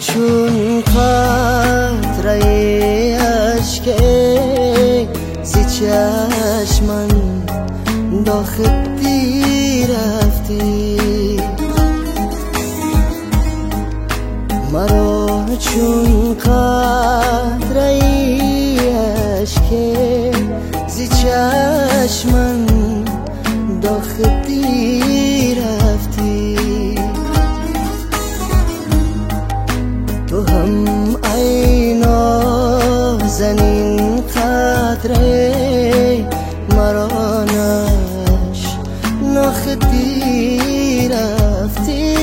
چون قطره اشک زی چشمم داخلی رفتی، مرا چون قطره اشک زی چشمم داخلی رفتی. تو هم ای نازنین قطره مرا ناخدی رفتی.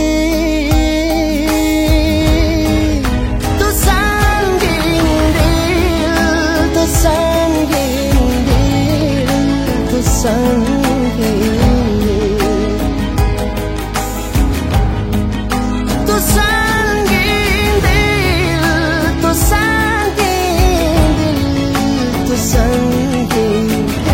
تو سنگین دل، تو سنگین دل، تو سنگین دل، تو سنگین دل، تو سنگین دل، تو سنگین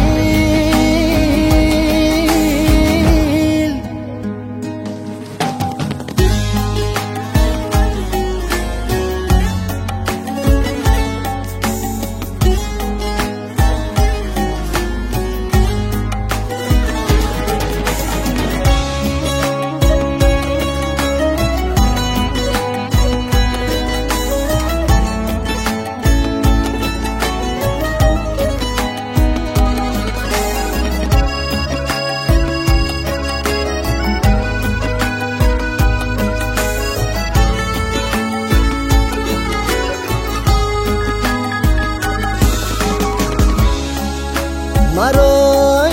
مرا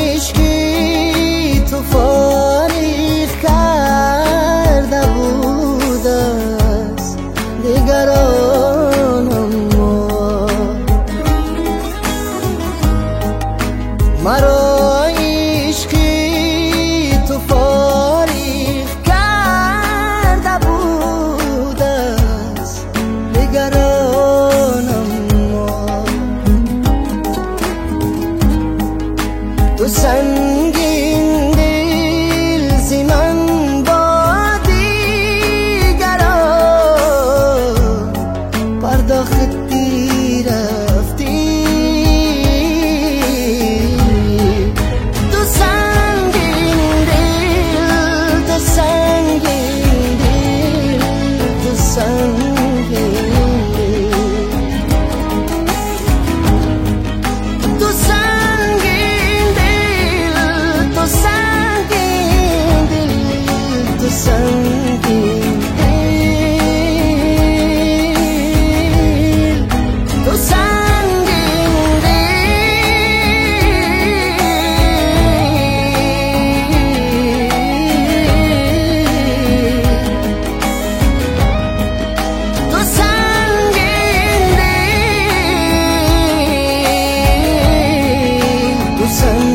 عشقی تو فارغ کرده بود از دیگرانم، مرا عشقی تو فارغ کرده بود از دیگرانم. تو سنگین دل زی من با دیگران پرداختی رفتی. تو سنگین دل، تو سنگین دل، تو سنگین دل، تو سنگین دل، تو سنگین دل، تو سنگین دل، تو سنگین دل، تو سنگین دل، تو سنگین